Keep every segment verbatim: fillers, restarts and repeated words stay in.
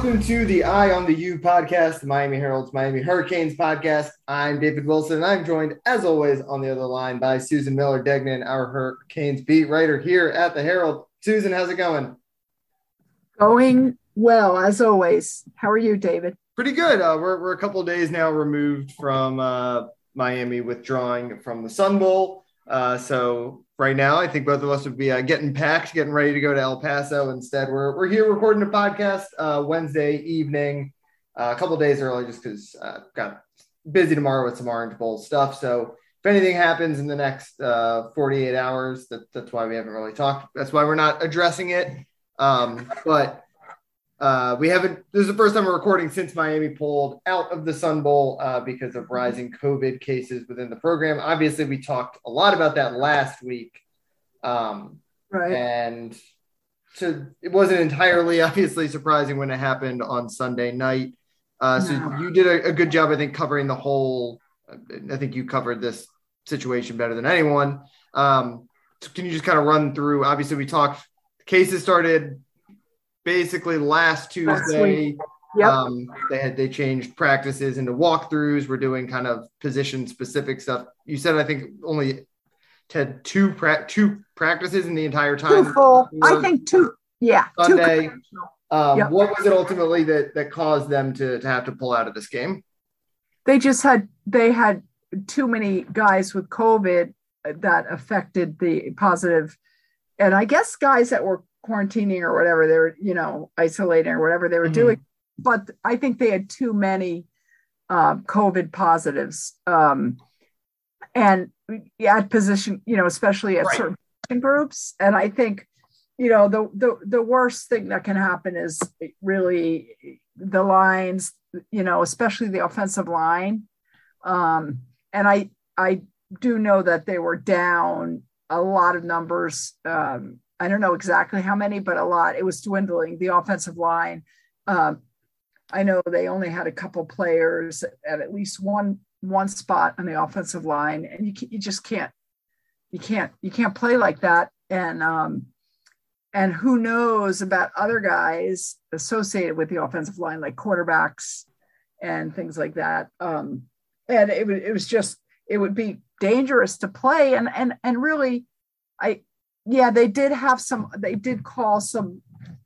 Welcome to the Eye on the U podcast, the Miami Herald's Miami Hurricanes podcast. I'm David Wilson, and I'm joined, as always, on the other line by Susan Miller-Degnan, our Hurricanes beat writer here at the Herald. Susan, how's it going? Going well, as always. How are you, David? Pretty good. Uh, we're, we're a couple of days now removed from uh, Miami withdrawing from the Sun Bowl. Uh, so right now, I think both of us would be uh, getting packed, getting ready to go to El Paso. Instead, we're we're here recording a podcast uh, Wednesday evening, uh, a couple of days early, just because uh, got busy tomorrow with some Orange Bowl stuff. So if anything happens in the next uh, forty-eight hours, that, that's why we haven't really talked. That's why we're not addressing it. Um, but uh, we haven't. This is the first time we're recording since Miami pulled out of the Sun Bowl uh, because of rising COVID cases within the program. Obviously, we talked a lot about that last week. Um, right. And so it wasn't entirely obviously surprising when it happened on Sunday night. Uh, so No. you did a, a good job, I think, covering the whole. I think you covered this situation better than anyone. Um, so can you just kind of run through? Obviously, we talked. Cases started basically last Tuesday. Yep. Um, they had they changed practices into walkthroughs. We're doing kind of position specific stuff. You said I think only had two pra- two practices in the entire time. Two full. I think two. Yeah. Sunday. Two um, yep. What was it ultimately that that caused them to to have to pull out of this game? They just had they had too many guys with COVID that affected the positive, and I guess guys that were quarantining or whatever they were, you know, isolating or whatever they were mm-hmm. doing. But I think they had too many uh, COVID positives, um, and at position, you know, especially at right. certain groups. And I think, you know, the the the worst thing that can happen is really the lines, you know, especially the offensive line. Um, and I I do know that they were down a lot of numbers. Um, I don't know exactly how many, but a lot. It was dwindling, the offensive line. Um, I know they only had a couple players at at least one one spot on the offensive line, and you you just can't you can't you can't play like that. And um, and who knows about other guys associated with the offensive line, like quarterbacks and things like that. Um, and it it was just it would be dangerous to play, and and and really, I. Yeah, they did have some, they did call some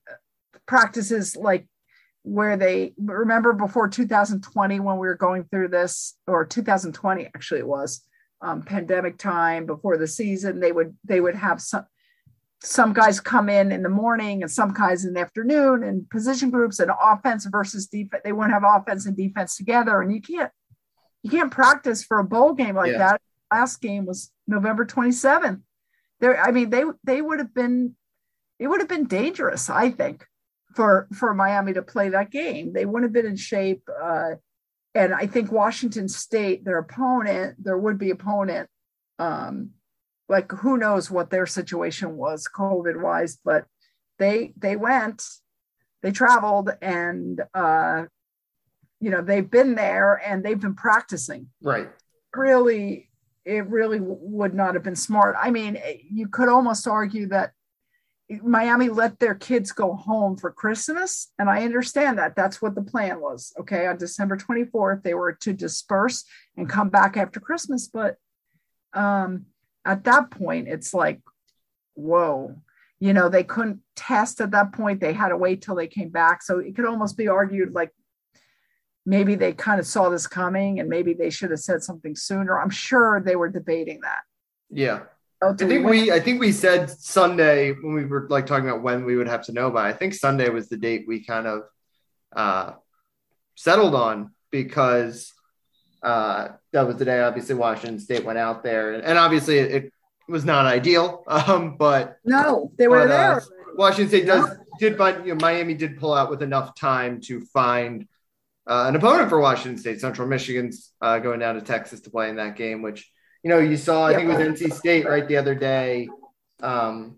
practices like where they, remember before two thousand twenty when we were going through this, or two thousand twenty actually it was, um, pandemic time before the season, they would, they would have some, some guys come in in the morning and some guys in the afternoon and position groups and offense versus defense. They wouldn't have offense and defense together, and you can't, you can't practice for a bowl game like yeah. that. Last game was November twenty-seventh. There, I mean, they they would have been, it would have been dangerous, I think, for for Miami to play that game. They wouldn't have been in shape, uh, and I think Washington State, their opponent, their would-be opponent, um, like who knows what their situation was COVID-wise, but they they went, they traveled, and uh, you know they've been there and they've been practicing. Right. Really. It really would not have been smart. I mean, you could almost argue that Miami let their kids go home for Christmas. And I understand that. That's what the plan was. Okay. On December twenty-fourth, they were to disperse and come back after Christmas. But um, at that point, it's like, whoa, you know, they couldn't test at that point. They had to wait till they came back. So it could almost be argued like, maybe they kind of saw this coming and maybe they should have said something sooner. I'm sure they were debating that. Yeah. I think we, I think we said Sunday when we were like talking about when we would have to know by, I think Sunday was the date we kind of uh, settled on because uh, that was the day, obviously Washington State went out there and, and obviously it, it was not ideal. Um, but no, they were but, there. Uh, Washington State does, did find, you know, Miami did pull out with enough time to find Uh, an opponent for Washington State. Central Michigan's uh, going down to Texas to play in that game, which, you know, you saw, I yeah. think it was N C State right the other day. Um,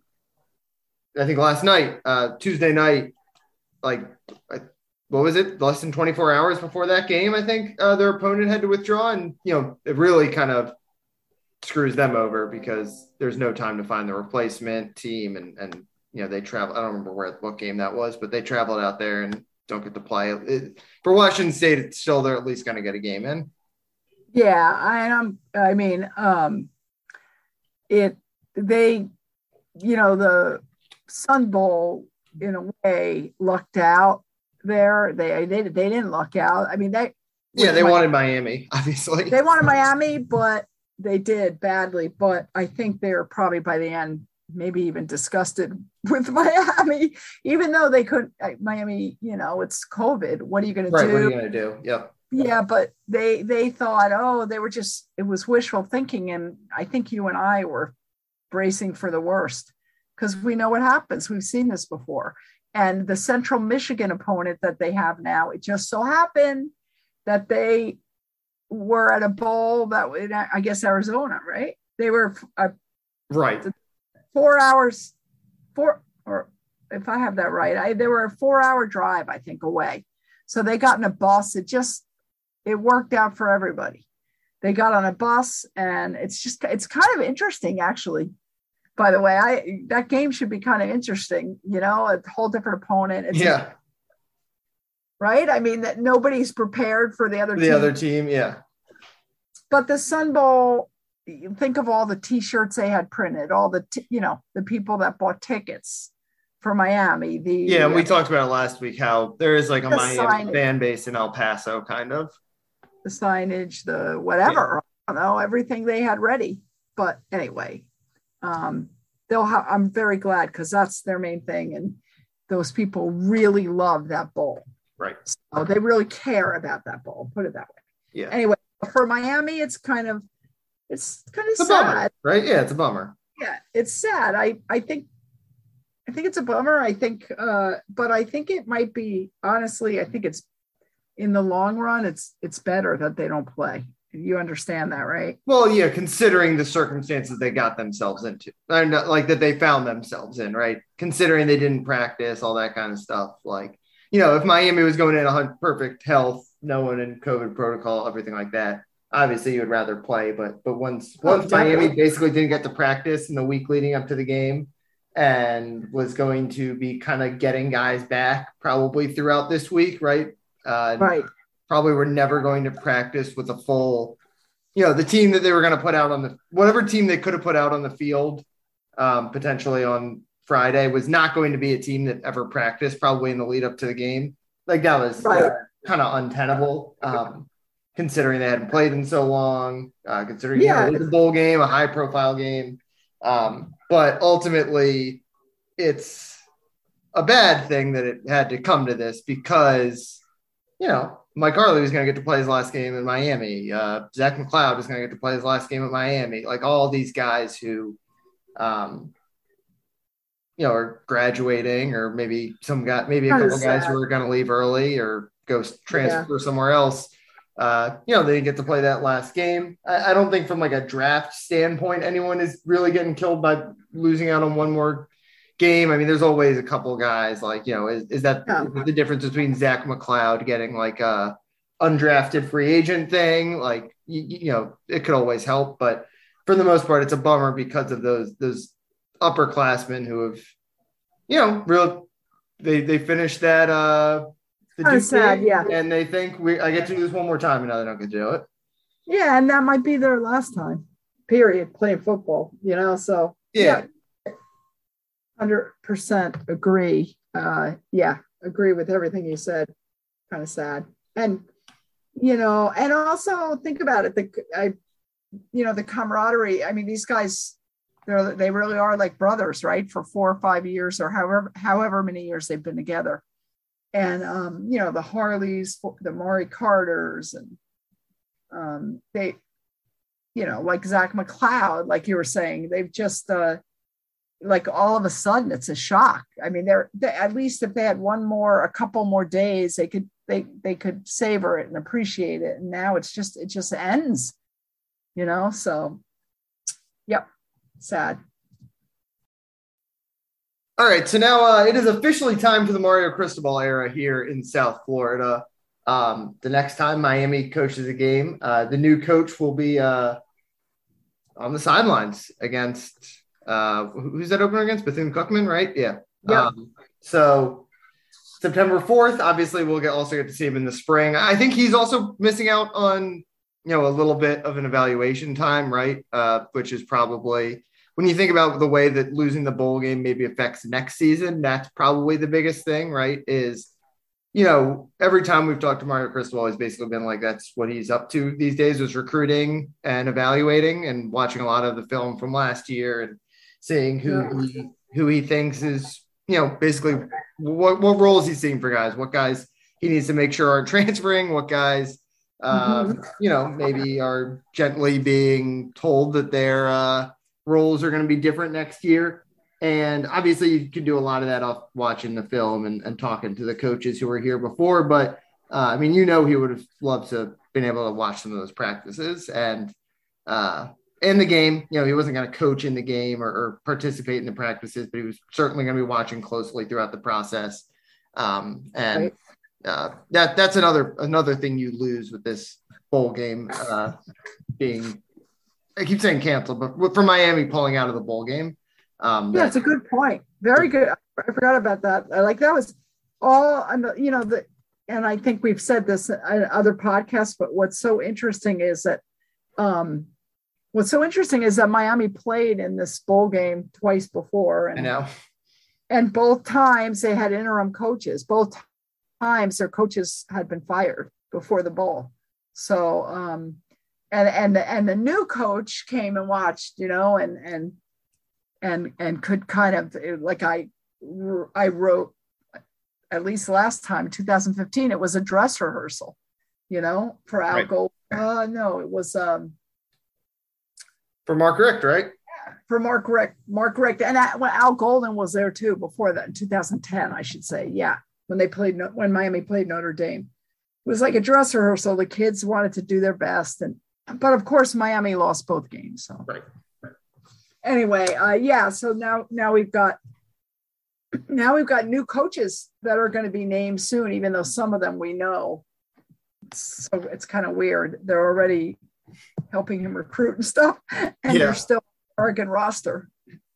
I think last night, uh, Tuesday night, like, what was it? Less than twenty-four hours before that game, I think uh, their opponent had to withdraw. And, you know, it really kind of screws them over because there's no time to find the replacement team. And, and you know, they travel. I don't remember where what game that was, but they traveled out there and don't get to play. It, for Washington State, it's still they're at least going to get a game in. Yeah, I am. I mean, um, it they, you know, the Sun Bowl in a way lucked out there. They they they didn't luck out. I mean, they yeah they Miami. wanted Miami, obviously. They wanted Miami, but they did badly. But I think they're probably by the end maybe even disgusted with Miami, even though they could. Miami, you know, it's COVID. What are you going right, to do? What are you going to do? Yep. Yeah, but they they thought, oh, they were just, it was wishful thinking. And I think you and I were bracing for the worst because we know what happens. We've seen this before. And the Central Michigan opponent that they have now, it just so happened that they were at a bowl that was, I guess, Arizona, right? They were uh, right four hours, four, or if I have that right, I, they were a four hour drive, I think, away. So they got in a bus. It just, it worked out for everybody. They got on a bus, and it's just, it's kind of interesting, actually. By the way, I that game should be kind of interesting, you know, a whole different opponent. It's yeah. A, right? I mean, that nobody's prepared for the other the team. other team, yeah. But the Sun Bowl, think of all the T-shirts they had printed, all the, t- you know, the people that bought tickets for Miami. The yeah, and we uh, talked about it last week how there is like a Miami signage. fan base in El Paso, kind of. The signage, the whatever, yeah. I don't know, everything they had ready. But anyway, um, they'll. Ha- I'm very glad because that's their main thing, and those people really love that bowl. Right. So they really care about that bowl. Put it that way. Yeah. Anyway, for Miami, it's kind of, it's kind of it's sad, a bummer, right? Yeah, it's a bummer. Yeah, it's sad. I I think. I think it's a bummer. I think, uh, but I think it might be, honestly, I think it's in the long run, it's it's better that they don't play. You understand that, right? Well, yeah, considering the circumstances they got themselves into, and like that they found themselves in, right? Considering they didn't practice, all that kind of stuff. Like, you know, if Miami was going in a perfect health, no one in COVID protocol, everything like that, obviously you would rather play. But but once once oh, Miami basically didn't get to practice in the week leading up to the game, and was going to be kind of getting guys back probably throughout this week, right? Uh, right. Probably were never going to practice with a full, you know, the team that they were going to put out on the, whatever team they could have put out on the field um, potentially on Friday was not going to be a team that ever practiced probably in the lead up to the game. Like that was right. uh, kind of untenable um, considering they hadn't played in so long, uh, considering yeah. you know, it was a bowl game, a high profile game. Um, but ultimately it's a bad thing that it had to come to this because, you know, Mike Harley was going to get to play his last game in Miami. Uh, Zach McCloud was going to get to play his last game at Miami. Like all these guys who, um, you know, are graduating, or maybe some guy, maybe a couple sad. guys who are going to leave early or go transfer yeah. somewhere else. Uh, you know, they didn't get to play that last game. I, I don't think from like a draft standpoint, anyone is really getting killed by losing out on one more game. I mean, there's always a couple guys like, you know, is, is that yeah. the difference between Zach McCloud getting like a undrafted free agent thing? Like, you, you know, it could always help, but for the most part, it's a bummer because of those, those upperclassmen who have, you know, real, they, they finished that, uh, the Duke sad, game, yeah. and they think we, I get to do this one more time, and now they don't get to do it. Yeah. And that might be their last time, period, playing football, you know? So yeah. yeah. one hundred percent agree. Uh, yeah, agree with everything you said. Kind of sad. And, you know, and also think about it. The, I, you know, the camaraderie. I mean, these guys, they're, they really are like brothers, right? For four or five years or however, however many years they've been together. And, um, you know, the Harleys, the Maury Carters, and um, they, you know, like Zach McCloud, like you were saying, they've just, uh, like all of a sudden it's a shock. I mean, they're they, at least if they had one more, a couple more days, they could they they could savor it and appreciate it. And now it's just it just ends, you know. So, yep, sad. All right, so now uh, it is officially time for the Mario Cristobal era here in South Florida. Um, the next time Miami coaches a game, uh, the new coach will be uh, on the sidelines against. Uh, who's that opener against? Bethune-Cookman, right? Yeah. Yeah. Um, so September fourth. Obviously, we'll get also get to see him in the spring. I think he's also missing out on, you know, a little bit of an evaluation time, right? Uh, which is probably, when you think about the way that losing the bowl game maybe affects next season, that's probably the biggest thing, right? Is, you know, every time we've talked to Mario Cristobal, he's basically been like, that's what he's up to these days, is recruiting and evaluating and watching a lot of the film from last year and seeing who Yeah. he who he thinks is, you know, basically what, what roles he's seeing for guys, what guys he needs to make sure aren't transferring, what guys, um, Mhm. you know, maybe are gently being told that their uh, roles are going to be different next year. And obviously you can do a lot of that off watching the film and, and talking to the coaches who were here before. But uh, I mean, you know, he would have loved to have been able to watch some of those practices and uh, in the game. You know, he wasn't going to coach in the game or, or participate in the practices, but he was certainly going to be watching closely throughout the process. Um, and Right. uh, that that's another another thing you lose with this bowl game uh, being, I keep saying canceled, but for Miami pulling out of the bowl game. Um, Yeah, that, it's a good point. Very good. I forgot about that. I Like that was all, you know, the, and I think we've said this in other podcasts, but what's so interesting is that, um, what's so interesting is that Miami played in this bowl game twice before. And, I know. and both times they had interim coaches. Both times their coaches had been fired before the bowl. So, um, and, and, the, and the new coach came and watched, you know, and, and, and and could kind of, like I I wrote, at least last time, two thousand fifteen, it was a dress rehearsal, you know, for Al Right. Gold. Uh, no, it was um, For Mark Richt, right? for Mark Richt, Mark Richt, and that, when Al Golden was there too before that in two thousand ten, I should say, yeah, when they played when Miami played Notre Dame, it was like a dress rehearsal. The kids wanted to do their best, and but of course Miami lost both games. So Right. anyway, uh, yeah. So now, now we've got, now we've got new coaches that are going to be named soon, even though some of them we know. So it's kind of weird. They're already helping him recruit and stuff, and Yeah. they're still Oregon roster.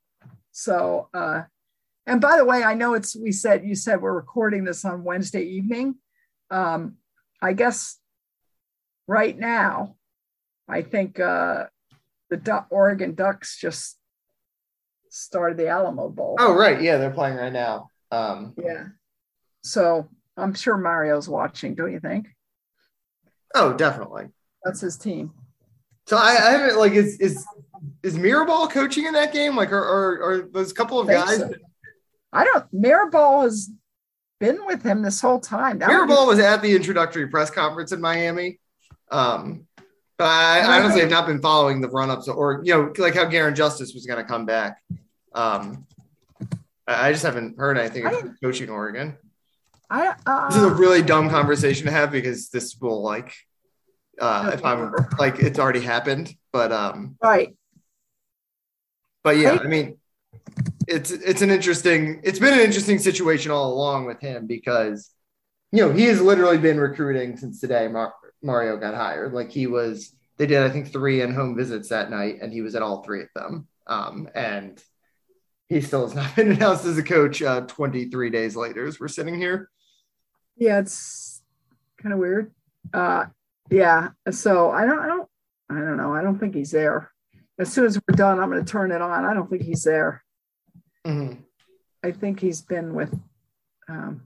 So, uh, and by the way, I know it's, we said, you said we're recording this on Wednesday evening. Um, I guess right now, I think uh, the Du- Oregon Ducks just started the Alamo Bowl. Oh, right. Yeah, they're playing right now. Um, Yeah. So I'm sure Mario's watching, don't you think? oh, definitely. That's his team. So I, I haven't, like, is is is Mirabal coaching in that game? Like, or or, or those couple of Think guys? so. I don't, Mirabal has been with him this whole time. That would be- Mirabal was at the introductory press conference in Miami. Um, but I, I honestly have not been following the run-ups, or, you know, like how Garen Justice was going to come back. Um, I I just haven't heard anything I of didn't- coaching Oregon. I, uh, This is a really dumb conversation to have because this will, like, uh, if I'm like, it's already happened, but um, right. but yeah, Right. I mean, it's it's an interesting, it's been an interesting situation all along with him because, you know, he has literally been recruiting since today Mar- Mario got hired. Like, he was, they did, I think, three in-home visits that night, and he was at all three of them. Um, and he still has not been announced as a coach uh, twenty-three days later as we're sitting here. Yeah, it's kind of weird. Uh, yeah. So I don't, I don't, I don't know. I don't think he's there. As soon as we're done, I'm going to turn it on. I don't think he's there. Mm-hmm. I think he's been with, um,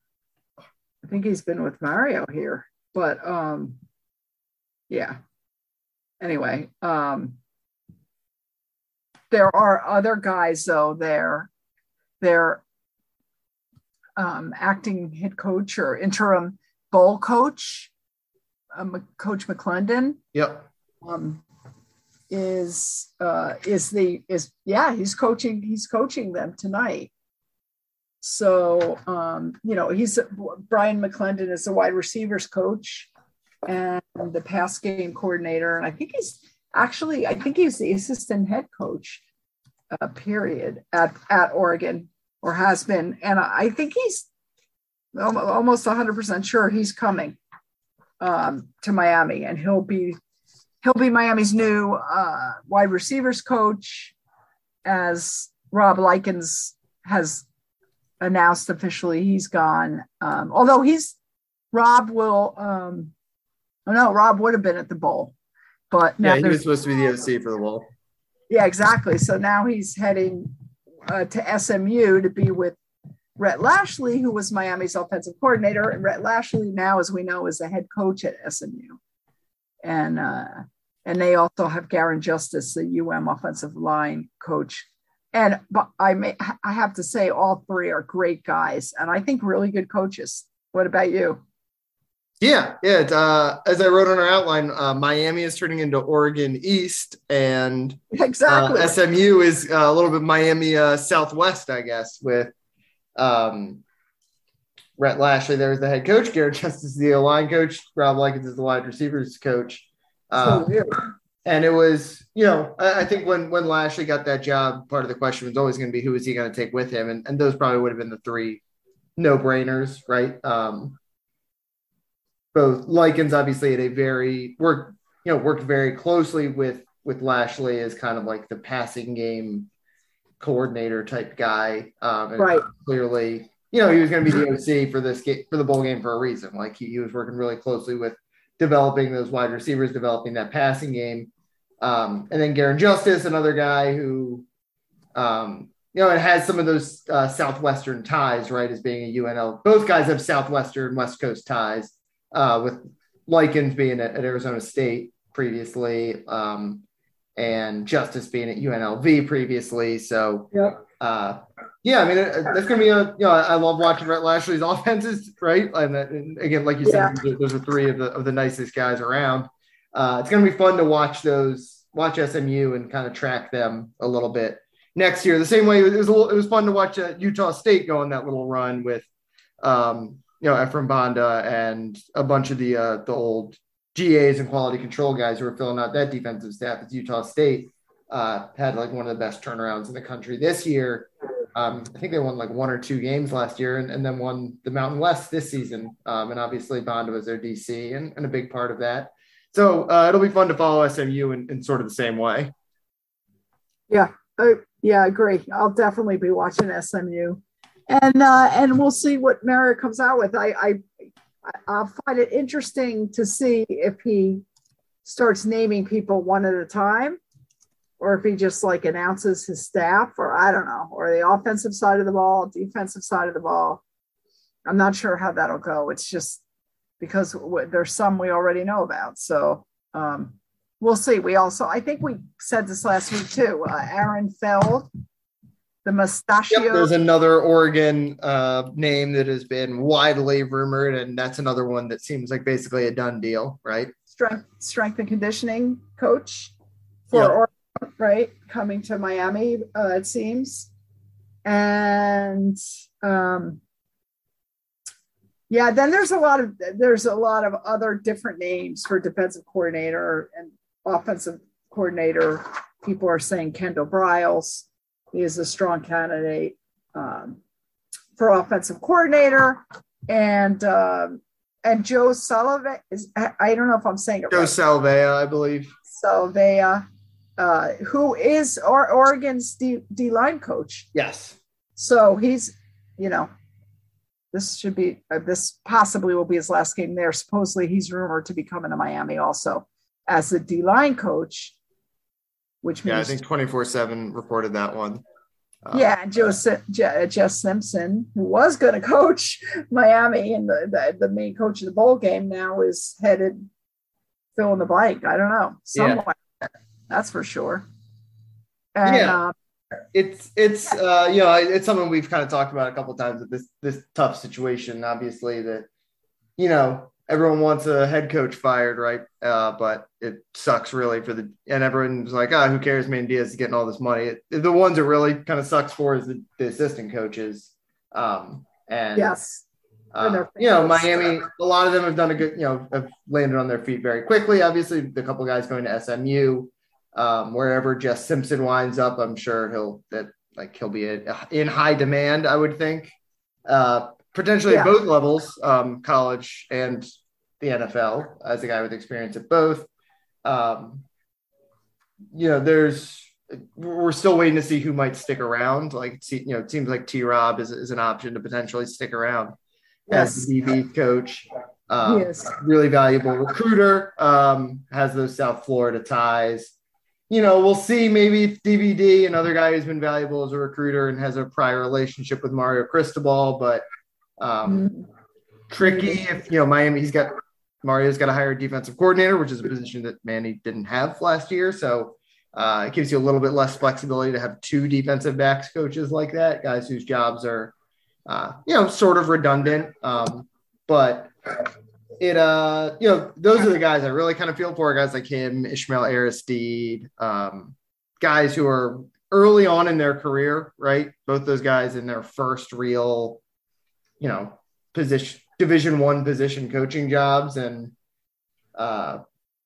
I think he's been with Mario here, but um, yeah. Anyway, um, there are other guys though there. They're um, acting head coach or interim bowl coach, um, Coach McClendon. Yep. Um, is uh, is the is yeah he's coaching he's coaching them tonight. So um, you know he's Brian McClendon is the wide receivers coach and the pass game coordinator, and I think he's actually I think he's the assistant head coach. Uh, period at at Oregon, or has been, and I think he's almost one hundred percent sure he's coming um, to Miami, and he'll be he'll be Miami's new uh, wide receivers coach, as Rob Likens has announced officially he's gone. Um, although he's Rob will. Um, oh no, Rob would have been at the bowl, but now yeah, he was supposed to be the O C for the bowl. Yeah, exactly. So now he's heading uh, to S M U to be with Rhett Lashley, who was Miami's offensive coordinator. And Rhett Lashley now, as we know, is the head coach at S M U. And uh, and they also have Garen Justice, the U M offensive line coach. And but I may I have to say all three are great guys, and I think really good coaches. What about you? Yeah, yeah. It's, uh, as I wrote on our outline, uh, Miami is turning into Oregon East, and exactly uh, S M U is uh, a little bit Miami uh, Southwest, I guess, with um, Rhett Lashley there as the head coach, Garrett Justice is the line coach, Rob Likens is the wide receivers coach. Uh, so weird. And it was, you know, I, I think when when Lashley got that job, part of the question was always going to be who is he going to take with him, and, and those probably would have been the three no-brainers, right? Um, both Likens obviously had a very work, you know, worked very closely with with Lashley as kind of like the passing game coordinator type guy. Um, and right. Clearly, you know, he was going to be the O C for this game, for the bowl game for a reason. Like he, he was working really closely with developing those wide receivers, developing that passing game. Um, and then Garen Justice, another guy who, um, you know, it has some of those uh, Southwestern ties, right, as being a U N L. Both guys have Southwestern, West Coast ties, uh, with Likens being at, at Arizona State previously, um, and Justice being at U N L V previously. So, yep. uh, yeah, I mean, it, that's going to be a, you know, I love watching Rhett Lashley's offenses, right? And, and again, like you said, yeah. those are three of the, of the nicest guys around. Uh, it's going to be fun to watch those, watch S M U and kind of track them a little bit next year. The same way it was, a little, it was fun to watch uh, Utah State go on that little run with, um, you know, Ephraim Banda and a bunch of the uh, the old G As and quality control guys who were filling out that defensive staff at Utah State. Uh, had like one of the best turnarounds in the country this year. Um, I think they won like one or two games last year and, and then won the Mountain West this season. Um, and obviously Banda was their D C and, and a big part of that. So uh, it'll be fun to follow S M U in, in sort of the same way. Yeah. Uh, yeah, I agree. I'll definitely be watching S M U, and uh, and we'll see what Merritt comes out with. I, I I'll find it interesting to see if he starts naming people one at a time, or if he just like announces his staff, or I don't know, or the offensive side of the ball, defensive side of the ball. I'm not sure how that'll go. It's just because there's some we already know about. So um, we'll see. We also, I think we said this last week too, uh, Aaron Feld, the mustachio. Yep, there's another Oregon uh, name that has been widely rumored, and that's another one that seems like basically a done deal, right? Strength, strength and conditioning coach for yep. Oregon, right? Coming to Miami, uh, it seems. And um, yeah, then there's a lot of there's a lot of other different names for defensive coordinator and offensive coordinator. People are saying Kendall Briles. He is a strong candidate um, for offensive coordinator, and um, and Joe Sullivan is. I don't know if I'm saying it Joe right. Joe Salvea, I believe. Salvea, uh, who is or, Oregon's D, D line coach. Yes. So he's, you know. This should be, uh, this possibly will be his last game there. Supposedly he's rumored to be coming to Miami also as a D-line coach, which means. Yeah, I think twenty-four seven reported that one. Uh, yeah, Joe, uh, Jeff Simpson, who was going to coach Miami and the, the, the main coach of the bowl game, now is headed fill in the blank. I don't know. Somewhere. Yeah. That's for sure. And, yeah. Uh, It's it's uh, you know it's something we've kind of talked about a couple of times. That this this tough situation, obviously, that you know everyone wants a head coach fired, right? Uh, but it sucks really for the and everyone's like, ah, oh, who cares? Man, Diaz is getting all this money. It, the ones it really kind of sucks for is the, the assistant coaches. Um, and yes, uh, you know Miami, a lot of them have done a good, you know, have landed on their feet very quickly. Obviously, the couple guys going to S M U. Um, wherever Jess Simpson winds up, I'm sure he'll that like he'll be a, in high demand. I would think, uh, potentially yeah. at both levels, um, college and the N F L, as a guy with experience at both. Um, you know, there's we're still waiting to see who might stick around. Like, you know, it seems like T Rob is, is an option to potentially stick around Yes. as the D B coach. Um, Yes. Really valuable recruiter, um, has those South Florida ties. You know, we'll see maybe if D V D, another guy who's been valuable as a recruiter and has a prior relationship with Mario Cristobal, but um, mm-hmm. tricky if, you know, Miami, he's got, Mario's got to hire a defensive coordinator, which is a position that Manny didn't have last year. So uh, it gives you a little bit less flexibility to have two defensive backs coaches like that, guys whose jobs are, uh, you know, sort of redundant. Um, but it, uh, you know, those are the guys I really kind of feel for, guys like him, Ishmael Aristide, um, guys who are early on in their career, right? Both those guys in their first real, you know, position, division one position coaching jobs, and uh,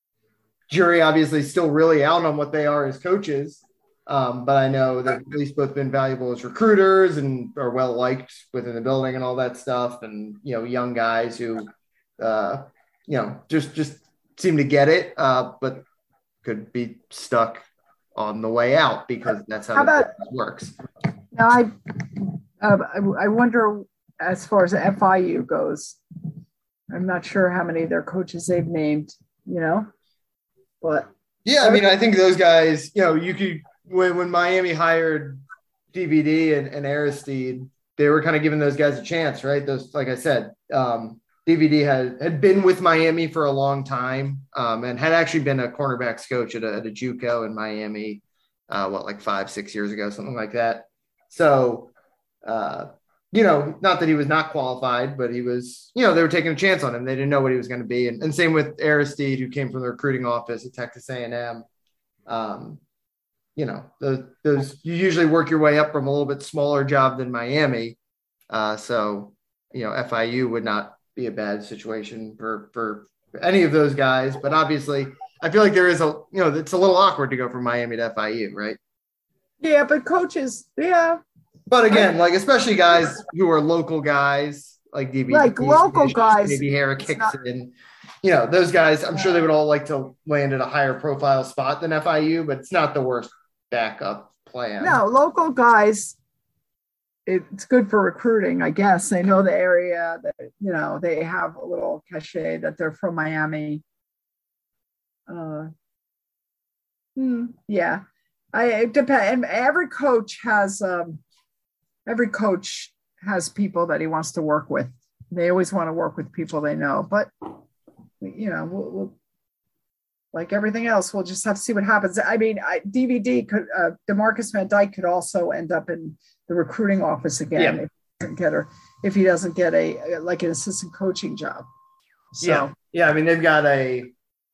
jury obviously still really out on what they are as coaches. Um, but I know that at least both been valuable as recruiters and are well liked within the building and all that stuff. And, you know, young guys who, uh, you know, just, just seem to get it, uh, but could be stuck on the way out because that's how, how about, it works. Now I, uh, I wonder, as far as F I U goes, I'm not sure how many of their coaches they've named, you know, but. Yeah, I mean, I think those guys, you know, you could, when, when Miami hired D V D and, and Aristide, they were kind of giving those guys a chance, right? Those, like I said, um, D V D had, had been with Miami for a long time, um, and had actually been a cornerbacks coach at a, at a JUCO in Miami, uh, what, like five, six years ago, something like that. So, uh, you know, not that he was not qualified, but he was, you know, they were taking a chance on him. They didn't know what he was going to be. And, and same with Aristide, who came from the recruiting office at Texas A and M. Um, you know, those, those, you usually work your way up from a little bit smaller job than Miami. Uh, so, you know, F I U would not be a bad situation for, for any of those guys. But obviously, I feel like there is a, you know, it's a little awkward to go from Miami to F I U, right? Yeah, but coaches, yeah. But again, like, especially guys who are local guys, like D B D, like local maybe, guys, maybe Herrick Hickson, not, you know, those guys, I'm sure they would all like to land at a higher profile spot than F I U, but it's not the worst backup plan. No, local guys, it's good for recruiting, I guess. They know the area, that, you know, they have a little cachet that they're from Miami. Uh, hmm, yeah, I it depends. And every coach has, um, every coach has people that he wants to work with. They always want to work with people they know, but you know, we'll, we'll, like everything else, we'll just have to see what happens. I mean, I, D V D could, uh, DeMarcus Van Dyke could also end up in the recruiting office again yeah. if he doesn't get her, if he doesn't get a like an assistant coaching job. So yeah, yeah. I mean, they've got a.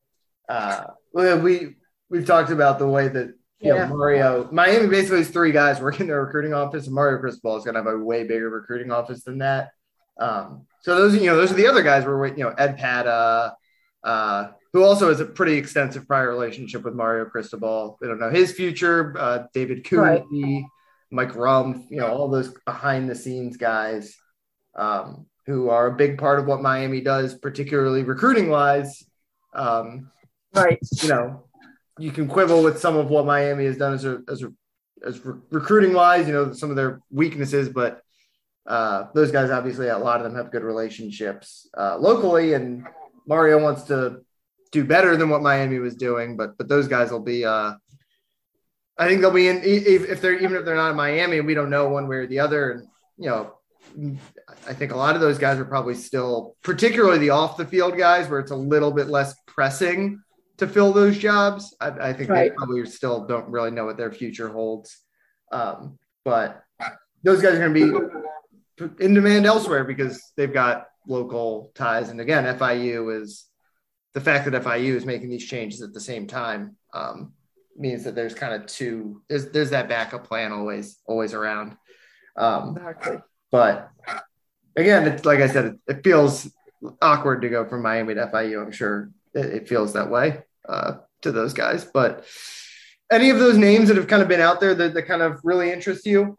Uh, we we've talked about the way that you yeah. know Mario Miami basically has three guys working their recruiting office, and Mario Cristobal is going to have a way bigger recruiting office than that. Um, so those you know those are the other guys we're waiting. You know, Ed Pata. Uh, who also has a pretty extensive prior relationship with Mario Cristobal. We don't know his future. Uh, David Cooney, right. Mike Rumpf, you know, all those behind the scenes guys um, who are a big part of what Miami does, particularly recruiting wise. Um, right. You know, you can quibble with some of what Miami has done as a, as a, as re- recruiting wise, you know, some of their weaknesses, but uh, those guys, obviously a lot of them have good relationships uh, locally, and Mario wants to do better than what Miami was doing, but but those guys will be. Uh, I think they'll be in if, if they're even if they're not in Miami, we don't know one way or the other. And you know, I think a lot of those guys are probably still, particularly the off the field guys, where it's a little bit less pressing to fill those jobs. I, I think right. they probably still don't really know what their future holds. Um, but those guys are going to be in demand elsewhere because they've got local ties. And again, F I U is. The fact that F I U is making these changes at the same time um, means that there's kind of two, there's, there's that backup plan always, always around. Um, exactly. But again, it's like I said, it, it feels awkward to go from Miami to F I U. I'm sure it, it feels that way uh, to those guys, but any of those names that have kind of been out there that, that kind of really interest you?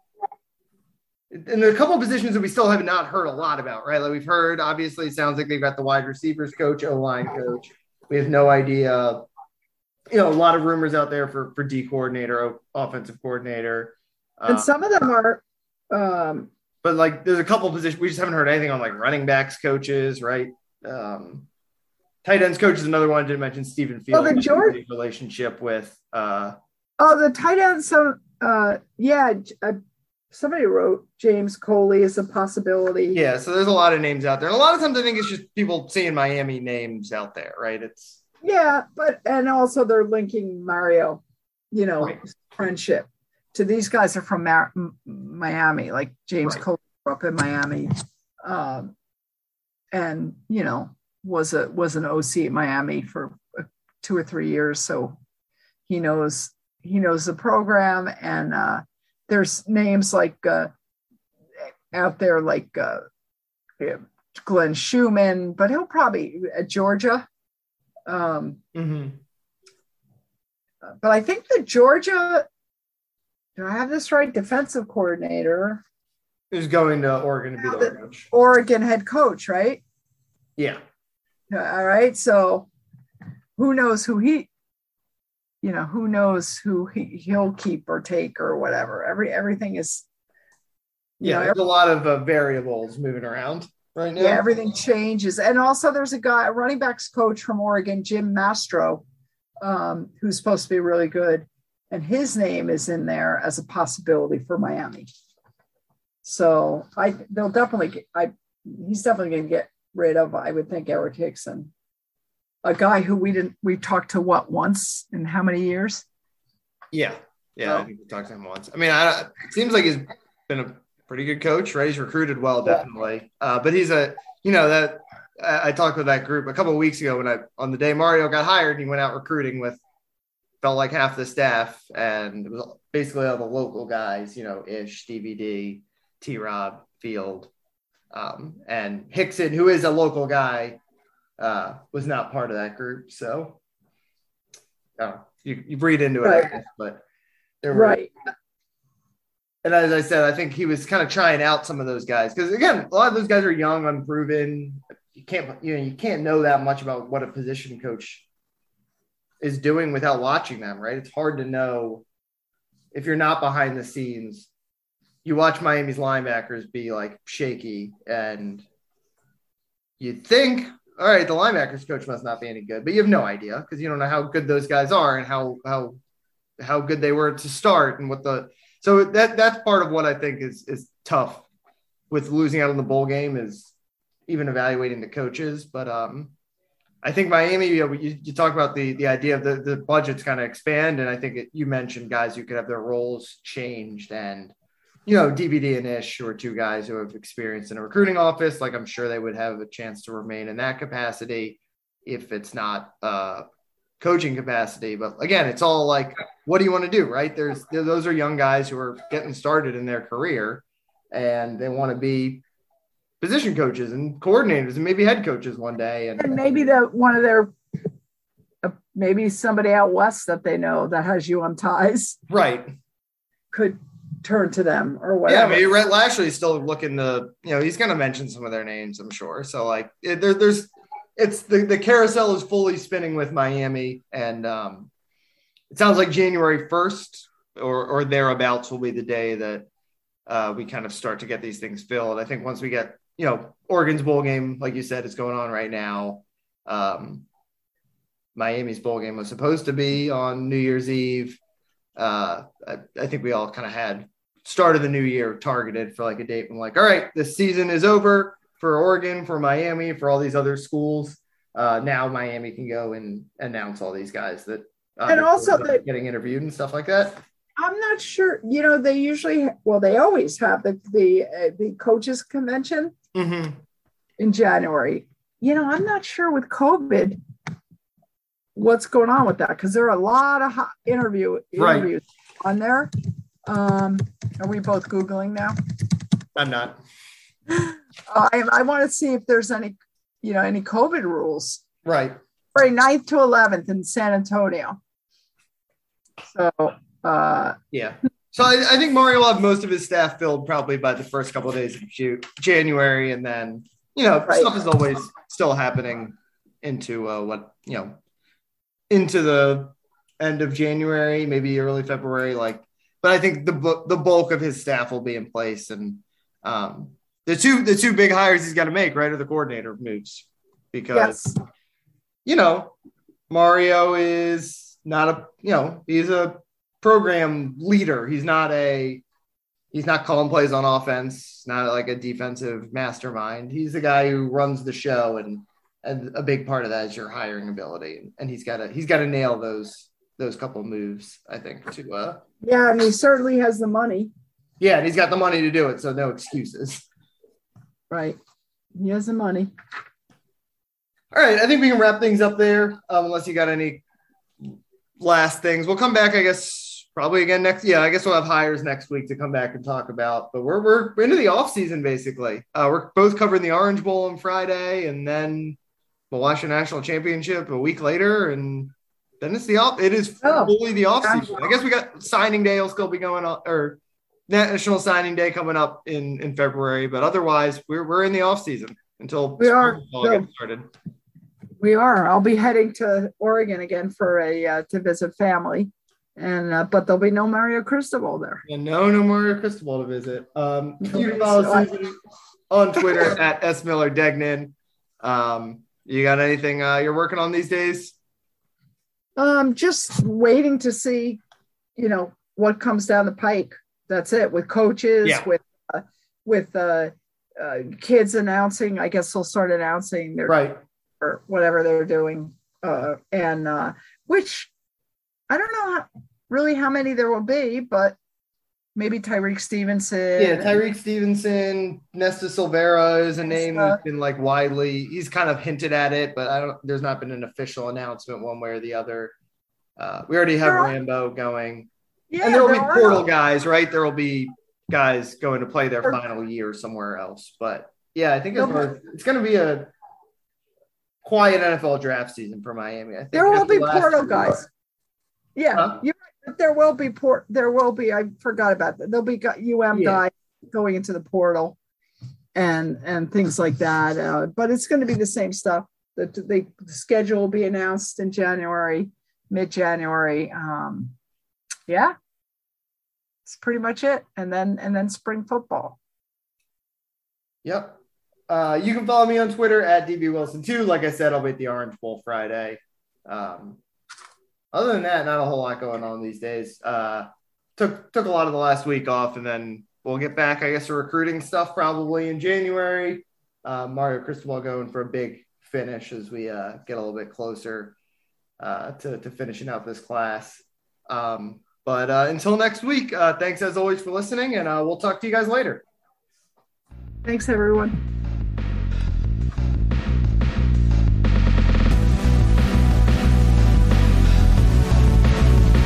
And there are a couple of positions that we still have not heard a lot about, right? Like we've heard, obviously, it sounds like they've got the wide receivers coach, O-line coach. We have no idea you know, a lot of rumors out there for for D coordinator, offensive coordinator, and uh, some of them are. Um, but like, there's a couple positions we just haven't heard anything on, like running backs coaches, right? Um, tight ends coach is another one. I didn't mention Stephen Field. Oh, the George relationship with. Uh, oh, the tight end. So, uh, yeah, uh, somebody wrote James Coley is a possibility. Yeah, so there's a lot of names out there. And a lot of times I think it's just people seeing Miami names out there, right? It's yeah, but and also they're linking Mario, you know, right. friendship to these guys are from Mar- Miami, like James right. Coley grew up in Miami, um, and you know was a was an O C at Miami for two or three years, so he knows he knows the program and. Uh, There's names like uh, out there like uh, Glenn Schumann, but he'll probably at Georgia. Um, mm-hmm. But I think the Georgia, do I have this right? Defensive coordinator is going to Oregon to be the, the coach. Oregon head coach, right? Yeah. All right. So who knows who he. You know, who knows who he, he'll keep or take or whatever. Every everything is. Yeah, know, there's every, a lot of uh, variables moving around right now. Yeah, everything changes. And also there's a guy, a running backs coach from Oregon, Jim Mastro, um, who's supposed to be really good. And his name is in there as a possibility for Miami. So I they'll definitely get, I he's definitely going to get rid of, I would think, Eric Hickson. A guy who we didn't, we talked to what once in how many years? Yeah. Yeah. Oh. I think we talked to him once. I mean, I, it seems like he's been a pretty good coach, right? He's recruited well, definitely. Yeah. Uh, but he's a, you know, that I, I talked with that group a couple of weeks ago when I, on the day Mario got hired, he went out recruiting with, felt like half the staff. And it was basically all the local guys, you know, Ish, D V D, T Rob, Field, um, and Hickson, who is a local guy. Uh, was not part of that group, so oh, you, you read into it, right. I guess, but there were, right. And as I said, I think he was kind of trying out some of those guys because again, a lot of those guys are young, unproven. You can't, you know, you can't know that much about what a position coach is doing without watching them, right? It's hard to know if you're not behind the scenes. You watch Miami's linebackers be like shaky, and you'd think. All right, the linebackers coach must not be any good, but you have no idea because you don't know how good those guys are and how how how good they were to start and what the so that that's part of what I think is is tough with losing out in the bowl game is even evaluating the coaches. But um, I think Miami, you know, you, you talk about the the idea of the the budgets kind of expand, and I think it, you mentioned guys who could have their roles changed and. You know, D V D and Ish, who are two guys who have experience in a recruiting office. Like I'm sure they would have a chance to remain in that capacity if it's not uh, coaching capacity. But again, it's all like, what do you want to do, right? There's those are young guys who are getting started in their career, and they want to be position coaches and coordinators and maybe head coaches one day. And, and maybe the one of their uh, maybe somebody out west that they know that has U M ties, right? Could. Turn to them or whatever. Yeah, maybe Rhett Lashley's still looking to, you know, he's going to mention some of their names, I'm sure. So like it, there, there's, it's the, the carousel is fully spinning with Miami. And um, it sounds like January first or, or thereabouts will be the day that uh, we kind of start to get these things filled. I think once we get, you know, Oregon's bowl game, like you said, is going on right now. Um, Miami's bowl game was supposed to be on New Year's Eve. Uh, I, I think we all kind of had start of the new year targeted for like a date. I'm like, all right, this season is over for Oregon, for Miami, for all these other schools. Uh, now Miami can go and announce all these guys that uh, and also the, getting interviewed and stuff like that. I'm not sure. You know, they usually, well, they always have the the uh, the coaches convention mm-hmm. in January. You know, I'm not sure with COVID. What's going on with that? Because there are a lot of hot interview interviews right. on there. Um, are we both Googling now? I'm not. Uh, I, I want to see if there's any, you know, any COVID rules. Right. Right, ninth to eleventh in San Antonio. So, uh, yeah. So I, I think Mario will have most of his staff filled probably by the first couple of days of January, and then you know right. stuff is always still happening into uh, what you know. into the end of January, maybe early February. Like, but I think the the bulk of his staff will be in place, and um, the two the two big hires he's got to make, right, are the coordinator moves, because Yes. you know Mario is not a you know he's a program leader. He's not a he's not calling plays on offense. Not like a defensive mastermind. He's the guy who runs the show, and and a big part of that is your hiring ability. And he's got to he's got to nail those those couple moves, I think, to uh Yeah, and he certainly has the money. yeah, and he's got the money to do it, so no excuses. Right. He has the money. All right, I think we can wrap things up there, um, unless you got any last things. We'll come back, I guess, probably again next. Yeah, I guess we'll have hires next week to come back and talk about. But we're we're into the off season basically. Uh, we're both covering the Orange Bowl on Friday, and then we'll watch the national championship a week later, and then it's the off. It is Oh. fully the off season. I guess we got signing day will still be going on, or National Signing Day coming up in in February. But otherwise, we're we're in the off season until We are. football So- gets started. We are. I'll be heading to Oregon again for a uh, to visit family, and uh, but there'll be no Mario Cristobal there. And no, no more Cristobal to visit. Um, you can Okay, follow so I- Susan on Twitter at S Miller Degnan. Um, you got anything uh, you're working on these days? Um, just waiting to see, you know, what comes down the pike. That's it. With coaches, Yeah. with uh, with uh, uh, kids announcing. I guess they'll start announcing their Right. or whatever they're doing, uh, and uh, which I don't know how, really how many there will be, but maybe Tyreek Stevenson. Yeah, Tyreek Stevenson, Nesta Silvera is a name Uh, that's been like widely. He's kind of hinted at it, but I don't. There's not been an official announcement one way or the other. Uh, we already have There are- Rambo going, yeah, and there will there be are- portal guys, right? There will be guys going to play their Sure. final year somewhere else. But yeah, I think it's, There'll it's going to be a quiet N F L draft season for Miami. I think There will after be last portal year- guys. Yeah, Huh? you're right, but there will be port. There will be. I forgot about that. There'll be gu- U M Yeah. guys going into the portal, and and things like that. Uh, but it's going to be the same stuff. The, the, the schedule will be announced in January, mid January. Um, yeah, it's pretty much it. And then and then spring football. Yep. Uh, you can follow me on Twitter at D B Wilson two. Like I said, I'll be at the Orange Bowl Friday. Um, other than that, not a whole lot going on these days. Uh, took took a lot of the last week off, and then we'll get back, I guess, to recruiting stuff probably in January. Uh, Mario Cristobal going for a big finish as we uh, get a little bit closer uh, to, to finishing out this class. Um, but uh, until next week, uh, thanks as always for listening, and uh, we'll talk to you guys later. Thanks, everyone.